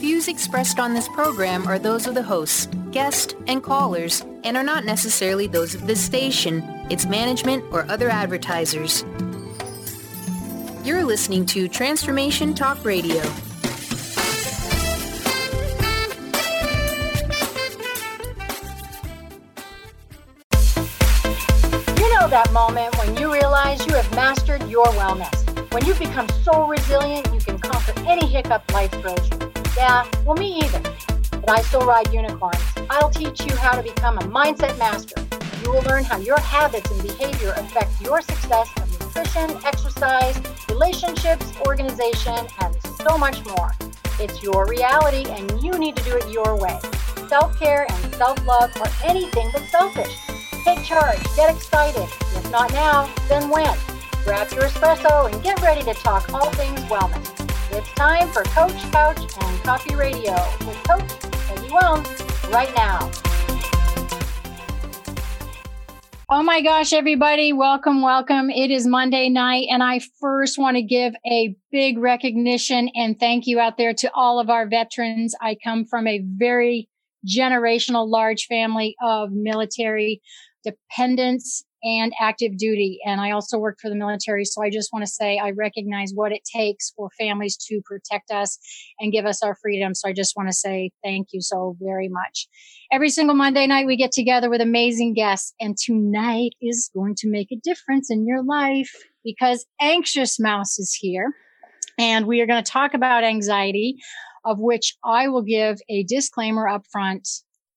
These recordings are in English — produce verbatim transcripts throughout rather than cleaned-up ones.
views expressed on this program are those of the hosts, guests, and callers, and are not necessarily those of this station, its management, or other advertisers. You're listening to Transformation Talk Radio. You know that moment when you realize you have mastered your wellness. When you've become so resilient, you can conquer any hiccup life throws you. Yeah, well, me either. But I still ride unicorns. I'll teach you how to become a mindset master. You will learn how your habits and behavior affect your success of nutrition, exercise, relationships, organization, and so much more. It's your reality, and you need to do it your way. Self-care and self-love are anything but selfish. Take charge. Get excited. If not now, then when? Grab your espresso and get ready to talk all things wellness. It's time for Coach, Couch, and Coffee Radio with Coach Peggy Wellness right now. Oh my gosh, everybody. Welcome, welcome. It is Monday night, and I first want to give a big recognition and thank you out there to all of our veterans. I come from a very generational, large family of military dependents and active duty. And I also worked for the military. So I just want to say I recognize what it takes for families to protect us and give us our freedom. So I just want to say thank you so very much. Every single Monday night, we get together with amazing guests. And tonight is going to make a difference in your life because Anxious Mouse is here. And we are going to talk about anxiety, of which I will give a disclaimer up front.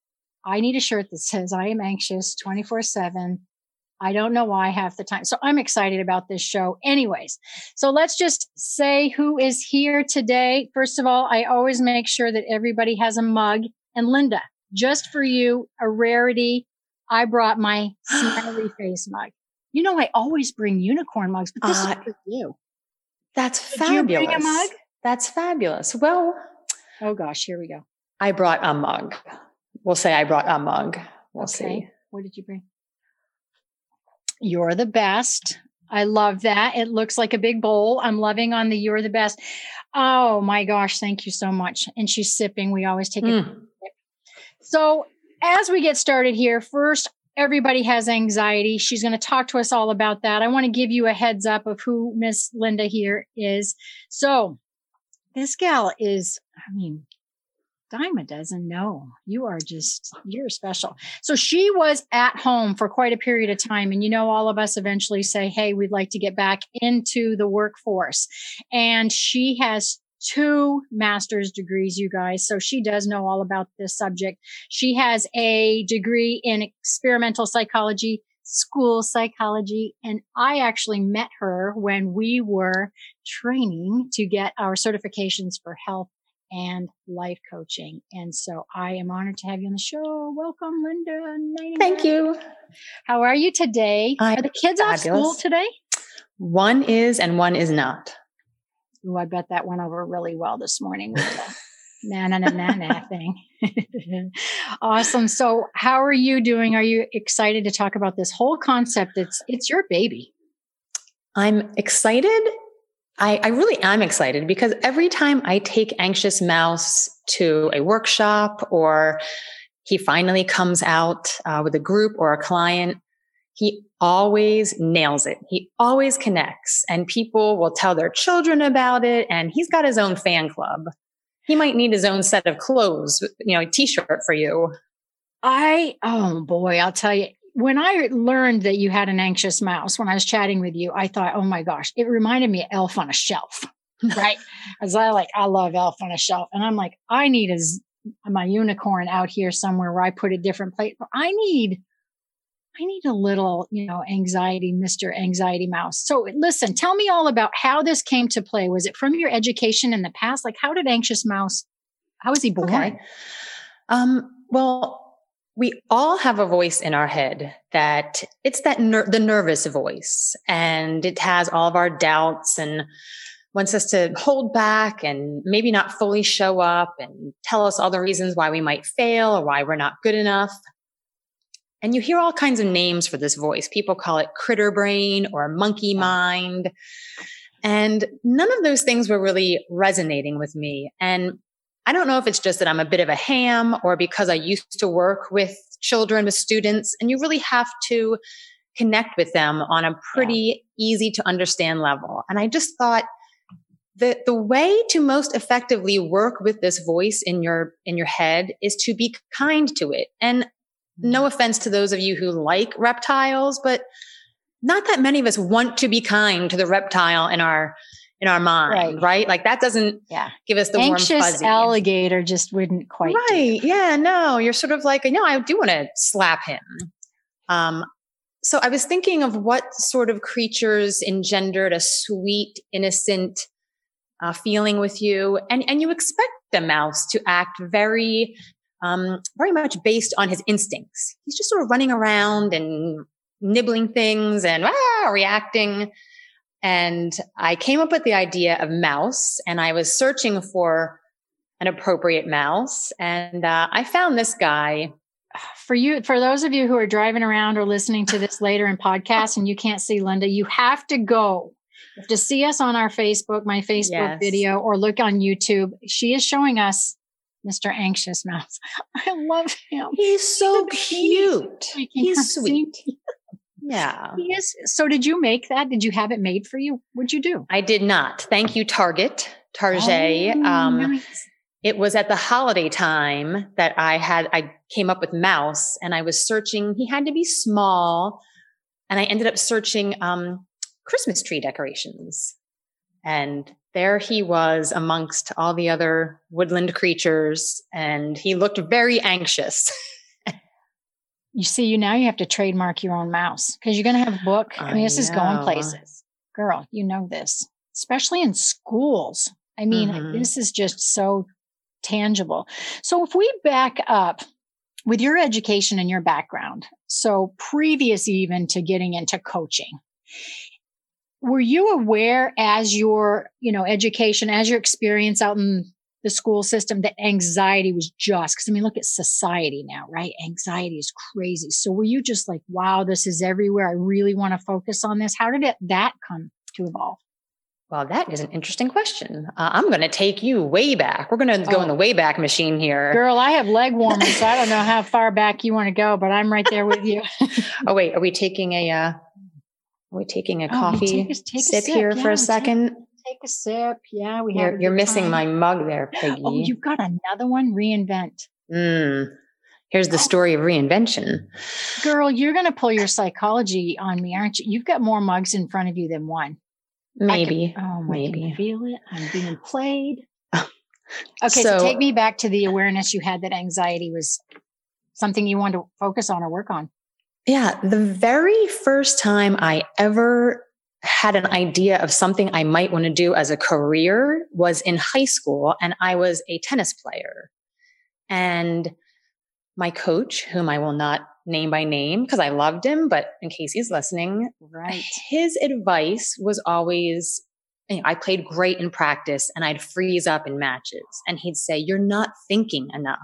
I need a shirt that says I am anxious twenty-four seven. I don't know why half the time. So I'm excited about this show anyways. So let's just say who is here today. First of all, I always make sure that everybody has a mug. And Linda, just for you, a rarity, I brought my smiley face mug. You know, I always bring unicorn mugs, but this uh, is for you. That's fabulous. Did you bring a mug? That's fabulous. Well, oh gosh, here we go. I brought a mug. We'll say I brought a mug. We'll okay. see. What did you bring? You're the best. I love that. It looks like a big bowl. I'm loving on the you're the best. Oh my gosh. Thank you so much. And she's sipping. We always take mm. a sip. So as we get started here, first, everybody has anxiety. She's going to talk to us all about that. I want to give you a heads up of who Miss Linda here is. So this gal is, I mean, dime a dozen. No, you are just, you're special. So she was at home for quite a period of time. And you know, all of us eventually say, hey, we'd like to get back into the workforce. And she has two master's degrees, you guys. So she does know all about this subject. She has a degree in experimental psychology, school psychology. And I actually met her when we were training to get our certifications for health and life coaching. And so I am honored to have you on the show. Welcome, Linda. Thank you. How are you today? I'm are the kids fabulous. off school today? One is and one is not. Oh, I bet that went over really well this morning with the na na na na na thing. Awesome. So how are you doing? Are you excited to talk about this whole concept? It's it's your baby. I'm excited. I, I really am excited because every time I take Anxious Mouse to a workshop or he finally comes out uh, with a group or a client, he always nails it. He always connects and people will tell their children about it. And he's got his own fan club. He might need his own set of clothes, you know, a t-shirt for you. I, oh boy, I'll tell you. When I learned that you had an anxious mouse, when I was chatting with you, I thought, oh my gosh, it reminded me of Elf on a Shelf, right? As I like, I love Elf on a Shelf. And I'm like, I need a, my unicorn out here somewhere where I put a different place. I need, I need a little, you know, anxiety, Mister Anxiety Mouse. So listen, tell me all about how this came to play. Was it from your education in the past? Like, how did Anxious Mouse, how was he born? Okay. Um, well, we all have a voice in our head that it's that ner- the nervous voice, and it has all of our doubts and wants us to hold back and maybe not fully show up and tell us all the reasons why we might fail or why we're not good enough. And you hear all kinds of names for this voice. People call it critter brain or monkey mind. And none of those things were really resonating with me. And I don't know if it's just that I'm a bit of a ham or because I used to work with children, with students, and you really have to connect with them on a pretty yeah. easy to understand level. And I just thought that the way to most effectively work with this voice in your, in your head is to be kind to it. And no offense to those of you who like reptiles, but not that many of us want to be kind to the reptile in our in our mind, right? right? Like that doesn't yeah. give us the anxious warm fuzzy. Alligator just wouldn't quite right. do. Yeah, no, you're sort of like, no, I do want to slap him. Um, so I was thinking of what sort of creatures engendered a sweet, innocent uh, feeling with you, and and you expect the mouse to act very, um, very much based on his instincts. He's just sort of running around and nibbling things and ah, reacting. And I came up with the idea of mouse, and I was searching for an appropriate mouse. And uh, I found this guy. For you, for those of you who are driving around or listening to this later in podcast and you can't see Linda, you have to go. You have to see us on our Facebook, my Facebook yes. video, or look on YouTube. She is showing us Mister Anxious Mouse. I love him. He's so cute. He's sweet. Yeah. He is. So did you make that? Did you have it made for you? What'd you do? I did not. Thank you, Target, Target. Oh, um, nice. It was at the holiday time that I had, I came up with mouse, and I was searching. He had to be small. And I ended up searching um, Christmas tree decorations. And there he was amongst all the other woodland creatures. And he looked very anxious. You see, you now you have to trademark your own mouse because you're going to have a book. I mean, I this know. is going places. Girl, you know this, especially in schools. I mean, mm-hmm. this is just so tangible. So if we back up with your education and your background, so previous even to getting into coaching, were you aware as your, you know, education, as your experience out in the school system, that anxiety was just, because I mean, look at society now, right? Anxiety is crazy. So were you just like, wow, this is everywhere. I really want to focus on this. How did it, that come to evolve? Well, that is an interesting question. Uh, I'm going to take you way back. We're going to go oh. in the way back machine here. Girl, I have leg warmers, so I don't know how far back you want to go, but I'm right there with you. Oh, wait, are we taking a, uh, are we taking a oh, coffee take a, take sip, a sip here yeah, for a second? Take, take a sip. Yeah, we you're, have. You're missing time. my mug there, Peggy. Oh, you've got another one? Reinvent. Mm. Here's the story of reinvention. Girl, you're going to pull your psychology on me, aren't you? You've got more mugs in front of you than one. Maybe. Can, oh, maybe. I can feel it. I'm being played. Okay, so, so take me back to the awareness you had that anxiety was something you wanted to focus on or work on. Yeah, the very first time I ever had an idea of something I might want to do as a career was in high school, and I was a tennis player. And my coach, whom I will not name by name because I loved him, but in case he's listening, right, his advice was always, you know, I played great in practice and I'd freeze up in matches. And he'd say, you're not thinking enough.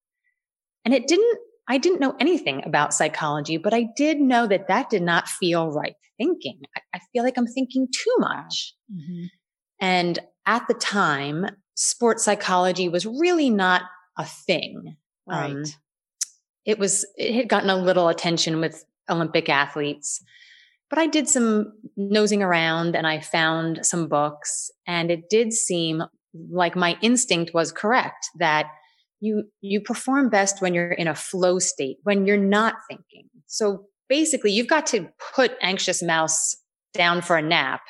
And it didn't, I didn't know anything about psychology, but I did know that that did not feel right thinking. I, I feel like I'm thinking too much. Mm-hmm. And at the time, sports psychology was really not a thing. Right. Um, It was, it had gotten a little attention with Olympic athletes, but I did some nosing around and I found some books, and it did seem like my instinct was correct that you, you perform best when you're in a flow state, when you're not thinking. So basically you've got to put Anxious Mouse down for a nap,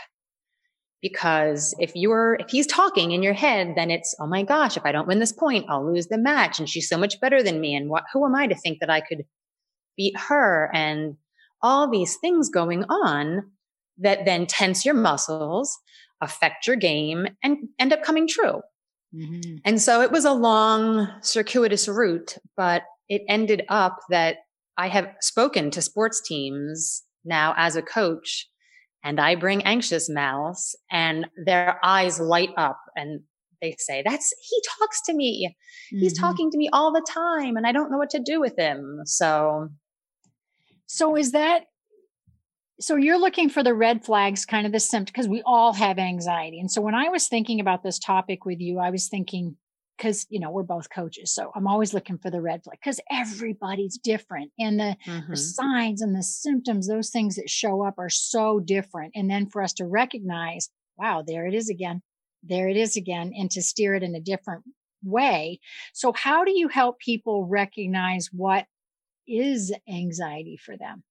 because if you're, if he's talking in your head, then it's, oh my gosh, if I don't win this point, I'll lose the match. And she's so much better than me. And what, who am I to think that I could beat her? And all these things going on that then tense your muscles, affect your game, and end up coming true. Mm-hmm. And so it was a long, circuitous route, but it ended up that I have spoken to sports teams now as a coach, and I bring Anxious Mouse, and their eyes light up and they say, that's, he talks to me. Mm-hmm. He's talking to me all the time and I don't know what to do with him. So, so is that, so you're looking for the red flags, kind of the symptom, because we all have anxiety. And so when I was thinking about this topic with you, I was thinking, because, you know, we're both coaches. So I'm always looking for the red flag because everybody's different. And the, Mm-hmm. the signs and the symptoms, those things that show up are so different. And then for us to recognize, wow, there it is again. There it is again. And to steer it in a different way. So how do you help people recognize what is anxiety for them?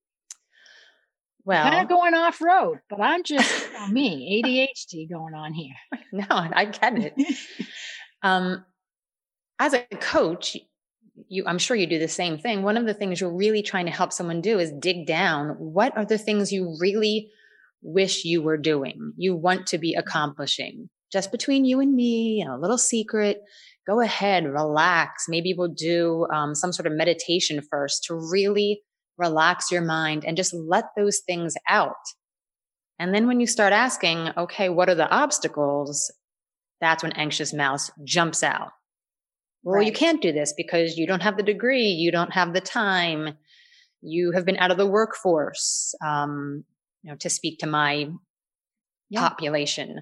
Well, kind of going off road, but I'm just, you know, me, A D H D going on here. No, I get it. um, as a coach, you, I'm sure you do the same thing. One of the things you're really trying to help someone do is dig down. What are the things you really wish you were doing? You want to be accomplishing just between you and me, you know, a little secret. Go ahead, relax. Maybe we'll do um, some sort of meditation first to really relax your mind and just let those things out. And then when you start asking, okay, what are the obstacles? That's when anxious mouse jumps out. Well, Right. you can't do this because you don't have the degree. You don't have the time. You have been out of the workforce, um, you know, to speak to my Yeah. population.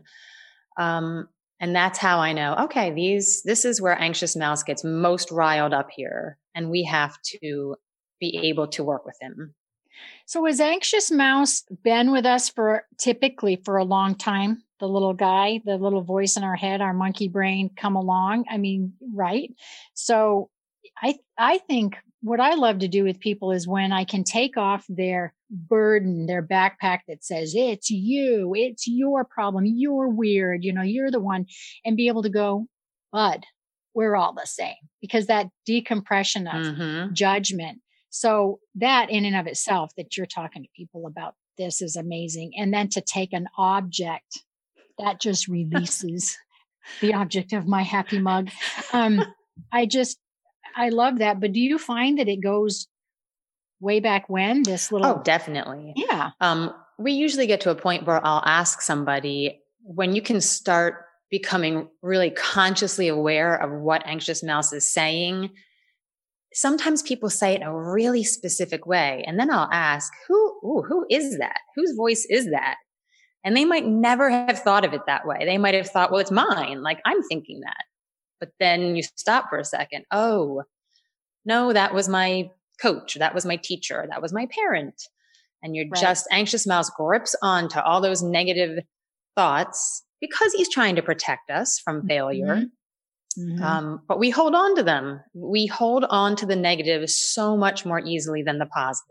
Um, and that's how I know, okay, these, this is where anxious mouse gets most riled up here. And we have to be able to work with him. So has anxious mouse been with us for typically for a long time? The little guy, the little voice in our head, our monkey brain come along. I mean, right? So I, I think what I love to do with people is when I can take off their burden, their backpack that says, it's you, it's your problem, you're weird, you know, you're the one, and be able to go, bud, we're all the same, because that decompression of Mm-hmm. judgment. So that in and of itself, that you're talking to people about this is amazing. And then to take an object that just releases the object of my happy mug. Um, I just, I love that. But do you find that it goes way back when this little? Oh, definitely. Yeah. Um, we usually get to a point where I'll ask somebody, when you can start becoming really consciously aware of what anxious mouse is saying. Sometimes people say it in a really specific way. And then I'll ask, who, ooh, who is that? Whose voice is that? And they might never have thought of it that way. They might have thought, well, it's mine. Like I'm thinking that. But then you stop for a second. Oh, no, that was my coach. That was my teacher. That was my parent. And you're Right. just anxious mouse grips onto all those negative thoughts because he's trying to protect us from failure. Mhm. Um, but we hold on to them. We hold on to the negatives so much more easily than the positive.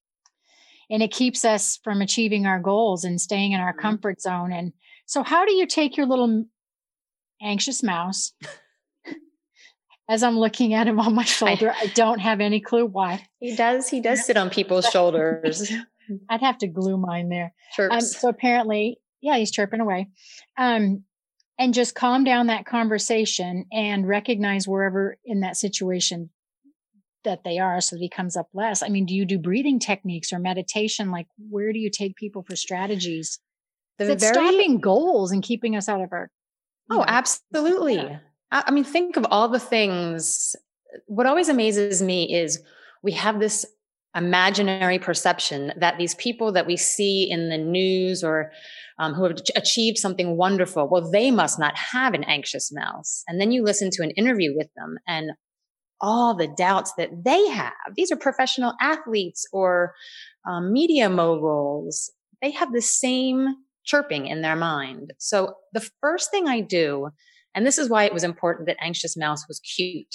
And it keeps us from achieving our goals and staying in our Mhm. comfort zone. And so how do you take your little anxious mouse? As I'm looking at him on my shoulder, I don't have any clue why. He does. He does sit on people's shoulders. I'd have to glue mine there. Um, Chirps. so apparently, yeah, he's chirping away. Um, and just calm down that conversation and recognize wherever in that situation that they are so that he comes up less. I mean, do you do breathing techniques or meditation? Like, where do you take people for strategies The that's very stopping goals and keeping us out of our? you Oh, know, absolutely. Yeah. I I mean, think of all the things. What always amazes me is we have this imaginary perception that these people that we see in the news or um, who have ach- achieved something wonderful, well, they must not have an anxious mouse. And then you listen to an interview with them and all the doubts that they have. These are professional athletes or um, media moguls. They have the same chirping in their mind. So the first thing I do, and this is why it was important that anxious mouse was cute.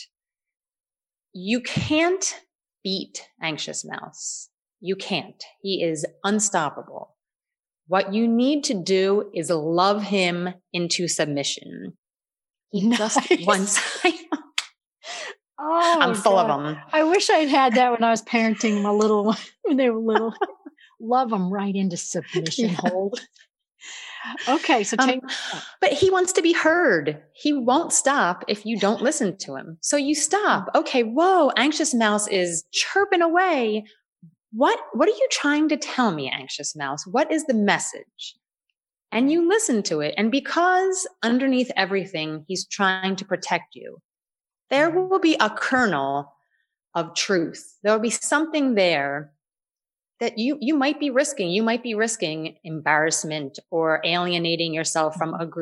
You can't beat anxious mouse. You can't. He is unstoppable. What you need to do is love him into submission. He just Nice. wants, Oh, I'm full God. of them. I wish I'd had that when I was parenting my little one, when they were little. Love them right into submission Yeah. hold. Okay, so Um, take. but he wants to be heard. He won't stop if you don't listen to him. So you stop. Okay, whoa, anxious mouse is chirping away. What, what are you trying to tell me, anxious mouse? What is the message? And you listen to it. And because underneath everything, he's trying to protect you, there will be a kernel of truth. There will be something there that you, you might be risking. You might be risking embarrassment or alienating yourself from a group.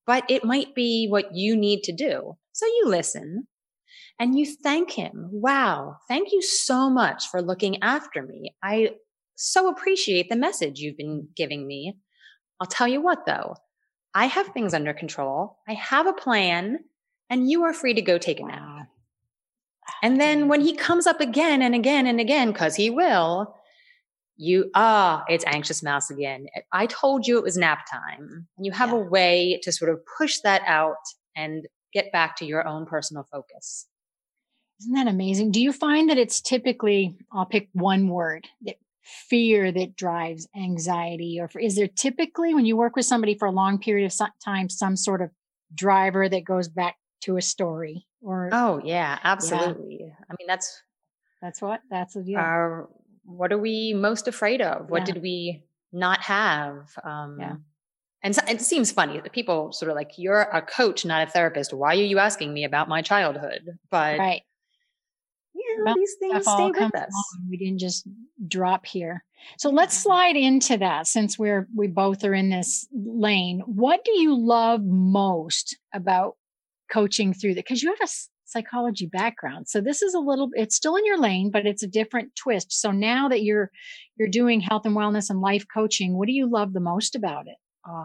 but it might be what you need to do. So you listen and you thank him. Wow, thank you so much for looking after me. I so appreciate the message you've been giving me. I'll tell you what though, I have things under control. I have a plan and you are free to go take a nap. Wow. And then when he comes up again and again and again, because he will, you, ah, it's anxious mouse again. I told you it was nap time. And you have Yeah. a way to sort of push that out and get back to your own personal focus. Isn't that amazing? Do you find that it's typically, I'll pick one word, that fear that drives anxiety? Or is there typically, when you work with somebody for a long period of some- time, some sort of driver that goes back to a story? Or Oh, yeah, absolutely. Yeah. I mean, that's, that's what, that's a deal. our, what are we most afraid of? What Yeah. did we not have? Um, Yeah. And so, it seems funny that people sort of like, you're a coach, not a therapist. Why are you asking me about my childhood? But Right. you know, Well, these things stuff stay all with comes us. along. We didn't just drop here. So let's slide into that since we're we both are in this lane. What do you love most about coaching through that? Because you have a s- psychology background. So this is a little it's still in your lane, but it's a different twist. So now that you're you're doing health and wellness and life coaching, what do you love the most about it? Oh,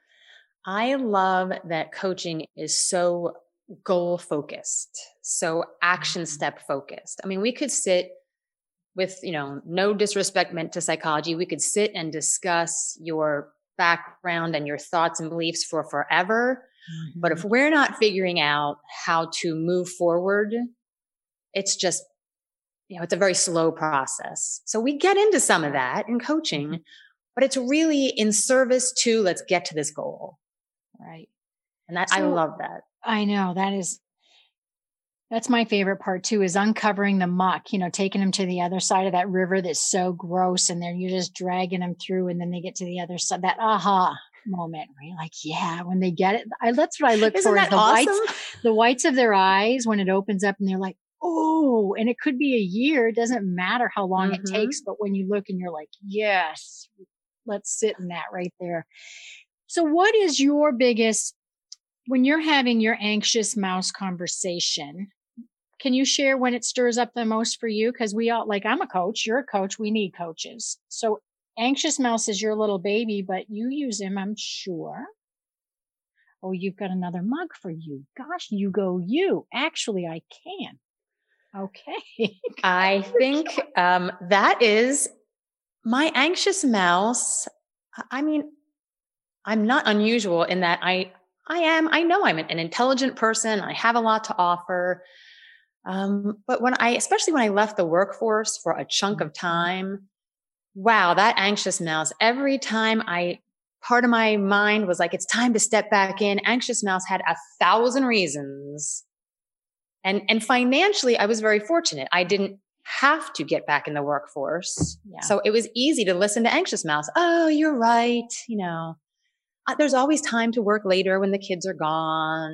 I love that coaching is so goal focused, so action step focused. I mean, we could sit with, you know, no disrespect meant to psychology. We could sit and discuss your background and your thoughts and beliefs for forever. But if we're not figuring out how to move forward, it's just, you know, it's a very slow process. So we get into some of that in coaching, mm-hmm. but it's really in service to let's get to this goal. Right. And that So, I love that. I know that is, that's my favorite part too, is uncovering the muck, you know, taking them to the other side of that river that's so gross. And then you're just dragging them through and then they get to the other side, that aha moment where you're like, yeah, when they get it, I, that's what I look Isn't for. that Is the awesome? whites, the whites of their eyes when it opens up and they're like, oh, and it could be a year. It doesn't matter how long mm-hmm. it takes. But when you look and you're like, yes, let's sit in that right there. So what is your biggest, when you're having your anxious mouse conversation, can you share when it stirs up the most for you? Because we all, like, I'm a coach, you're a coach, we need coaches. So anxious mouse is your little baby, but you use him, I'm sure. Oh, you've got another mug for you. Gosh, you go you. Actually, I can. Okay. I think um, that is my anxious mouse. I mean, I'm not unusual in that I, I am, I know I'm an intelligent person. I have a lot to offer. Um, but when I, especially when I left the workforce for a chunk of time, wow, that anxious mouse, every time I, part of my mind was like, it's time to step back in. Anxious mouse had a thousand reasons. And, and financially, I was very fortunate. I didn't have to get back in the workforce. Yeah. So it was easy to listen to anxious mouse. Oh, you're right. You know, uh, there's always time to work later when the kids are gone.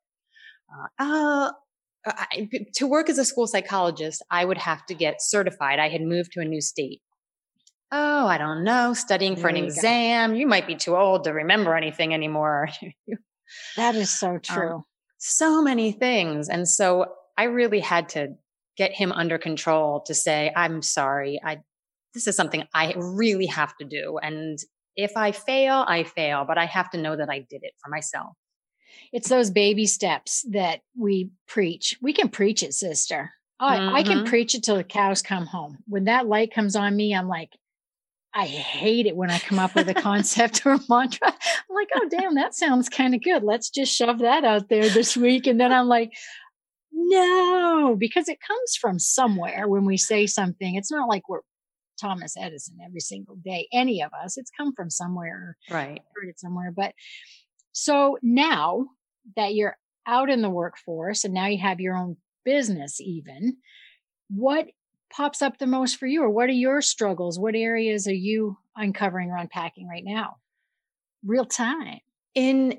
Or, uh, uh, I, to work as a school psychologist, I would have to get certified. I had moved to a new state. Oh, I don't know, studying for an exam. Go. You might be too old to remember anything anymore. That is so true. Um, so many things. And so I really had to get him under control to say, I'm sorry. I, this is something I really have to do. And if I fail, I fail, but I have to know that I did it for myself. It's those baby steps that we preach. We can preach it, sister. Oh, mm-hmm. I can preach it till the cows come home. When that light comes on me, I'm like, I hate it when I come up with a concept or a mantra. I'm like, oh, damn, that sounds kind of good. Let's just shove that out there this week. And then I'm like, no, because it comes from somewhere when we say something. It's not like we're Thomas Edison every single day, any of us. It's come from somewhere. Right. Heard it somewhere. But so now that you're out in the workforce and now you have your own business even, what pops up the most for you, or what are your struggles? What areas are you uncovering or unpacking right now? Real time. In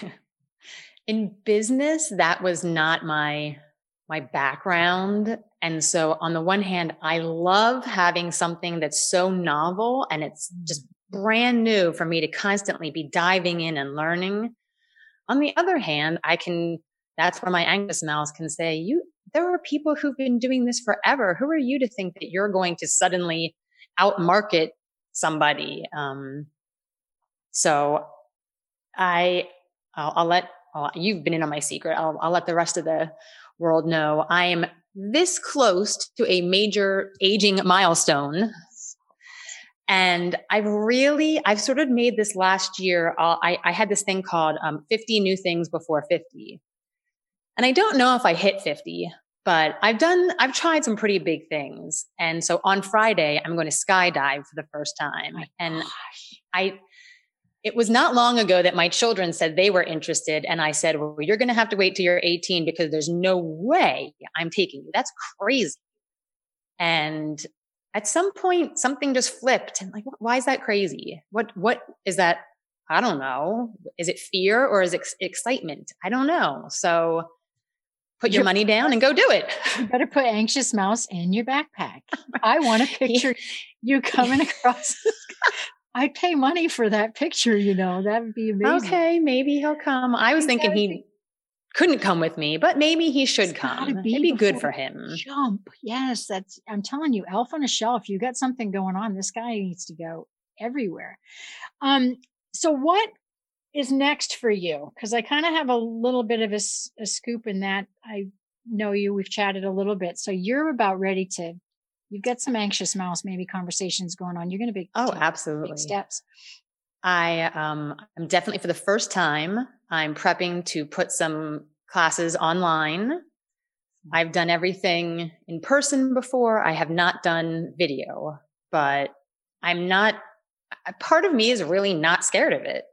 in business, that was not my my background. And so on the one hand, I love having something that's so novel and it's just brand new for me to constantly be diving in and learning. On the other hand, I can, that's where my anxious mouse can say, you, there are people who've been doing this forever. Who are you to think that you're going to suddenly outmarket somebody? Um, so I, I'll, I'll let, I'll, you've been in on my secret. I'll, I'll let the rest of the world know I am this close to a major aging milestone. And I've really, I've sort of made this last year, uh, I, I had this thing called um, fifty new things before fifty. And I don't know if I hit fifty, but I've done, I've tried some pretty big things. And so on Friday, I'm going to skydive for the first time. My and gosh. I, it was not long ago that my children said they were interested. And I said, well, you're going to have to wait till you're eighteen because there's no way I'm taking you. That's crazy. And at some point, something just flipped. And like, why is that crazy? What, what is that? I don't know. Is it fear or is it ex- excitement? I don't know. So put your money down and go do it. You better put Anxious Mouse in your backpack. I want to picture you coming across. I'd pay money for that picture, you know, that would be amazing. Okay, maybe he'll come. I was thinking he be, couldn't come with me, but maybe he should come. Be It'd be good for him. Jump. Yes, that's, I'm telling you, elf on a shelf, you got something going on. This guy needs to go everywhere. Um, so what is next for you? Because I kind of have a little bit of a, a scoop in that. I know you, we've chatted a little bit. So you're about ready to, you've got some Anxious Mouse, maybe conversations going on. You're going to be oh, absolutely big steps. I um, I'm definitely for the first time, I'm prepping to put some classes online. I've done everything in person before. I have not done video, but I'm not, part of me is really not scared of it.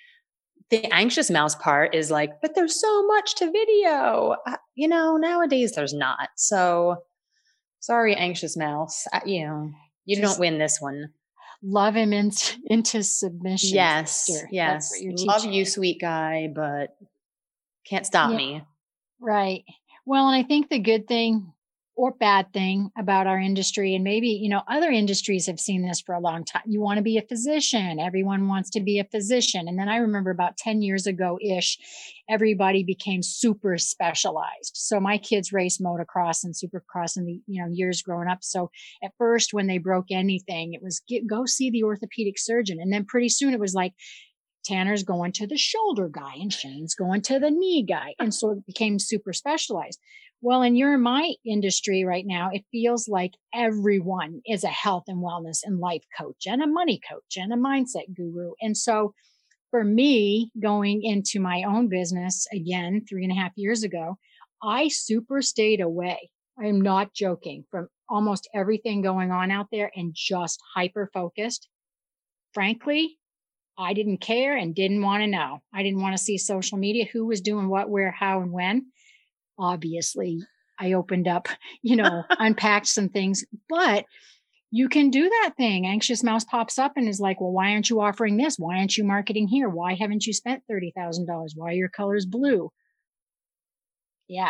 The anxious mouse part is like, but there's so much to video. Uh, you know, nowadays there's not. So sorry, anxious mouse. Uh, you know, you Just, don't win this one. Love him into, into submission. Yes. Sister. Yes. Love you, sweet guy, but can't stop yeah. me. Right. Well, and I think the good thing or bad thing about our industry, and maybe, you know, other industries have seen this for a long time. You want to be a physician. Everyone wants to be a physician. And then I remember about ten years ago-ish, everybody became super specialized. So my kids raced motocross and supercross in the, you know, years growing up. So at first when they broke anything, it was get, go see the orthopedic surgeon. And then pretty soon it was like, Tanner's going to the shoulder guy and Shane's going to the knee guy. And so it became super specialized. Well, and you're in my industry right now, it feels like everyone is a health and wellness and life coach and a money coach and a mindset guru. And so for me, going into my own business again, three and a half years ago, I super stayed away. I am not joking, from almost everything going on out there and just hyper focused. Frankly, I didn't care and didn't want to know. I didn't want to see social media, who was doing what, where, how, and when. Obviously, I opened up, you know, unpacked some things, but you can do that thing. Anxious Mouse pops up and is like, well, why aren't you offering this? Why aren't you marketing here? Why haven't you spent thirty thousand dollars? Why are your colors blue? Yeah.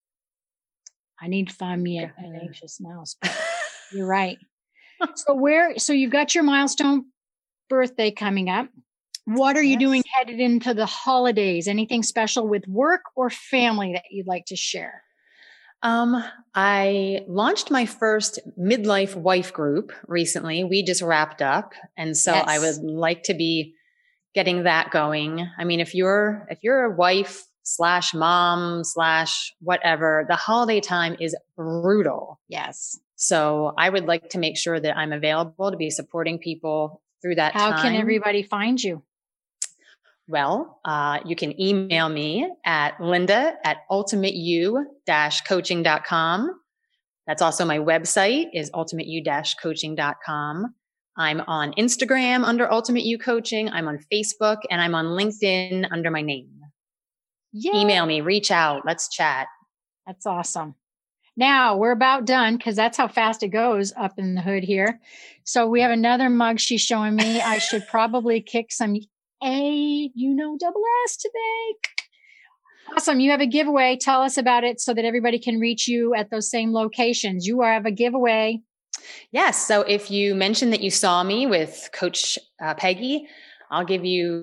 I need to find me a, an Anxious Mouse. You're right. So where, so you've got your milestone birthday coming up. What are you yes. doing headed into the holidays? Anything special with work or family that you'd like to share? Um, I launched my first midlife wife group recently. We just wrapped up. And so yes. I would like to be getting that going. I mean, if you're, if you're a wife slash mom slash whatever, the holiday time is brutal. Yes. So I would like to make sure that I'm available to be supporting people through that How time. How can everybody find you? Well, uh, you can email me at Linda at ultimate u dash coaching dot com. That's also my website is ultimate u dash coaching dot com. I'm on Instagram under Ultimate U Coaching. I'm on Facebook and I'm on LinkedIn under my name. Yay. Email me, reach out, let's chat. That's awesome. Now we're about done because that's how fast it goes up in the hood here. So we have another mug she's showing me. I should probably kick some A, you know, double S today. Awesome. You have a giveaway. Tell us about it so that everybody can reach you at those same locations. You have a giveaway. Yes. So if you mention that you saw me with Coach uh, Peggy, I'll give you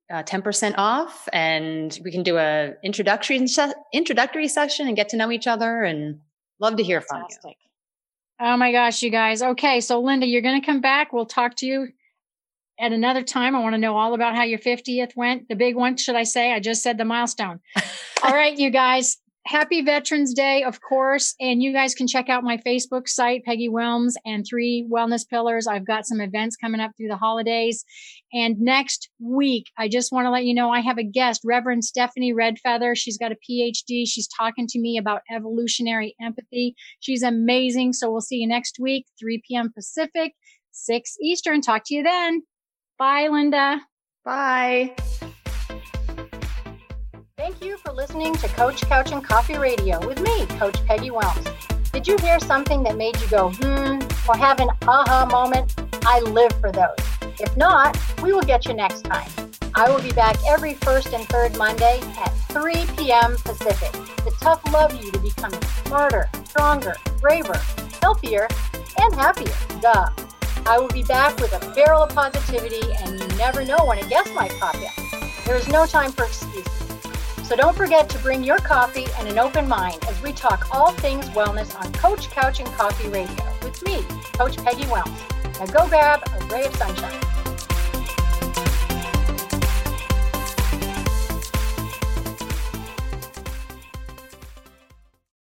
uh, ten percent off, and we can do a introductory se- introductory session and get to know each other, and love to hear Fantastic. From you. Oh my gosh, you guys. Okay. So Linda, you're going to come back. We'll talk to you at another time. I want to know all about how your fiftieth went. The big one, should I say? I just said the milestone. All right, you guys. Happy Veterans Day, of course. And you guys can check out my Facebook site, Peggy Wilms and Three Wellness Pillars. I've got some events coming up through the holidays. And next week, I just want to let you know I have a guest, Reverend Stephanie Redfeather. She's got a P H D. She's talking to me about evolutionary empathy. She's amazing. So we'll see you next week, three p.m. Pacific, six Eastern. Talk to you then. Bye, Linda. Bye. Thank you for listening to Coach Couch and Coffee Radio with me, Coach Peggy Wilms. Did you hear something that made you go, hmm, or have an aha moment? I live for those. If not, we will get you next time. I will be back every first and third Monday at three p.m. Pacific. The tough love you to become smarter, stronger, braver, healthier, and happier. Duh. I will be back with a barrel of positivity, and you never know when a guest might pop in. There is no time for excuses. So don't forget to bring your coffee and an open mind as we talk all things wellness on Coach Couch and Coffee Radio with me, Coach Peggy Wilms. Now go grab a ray of sunshine.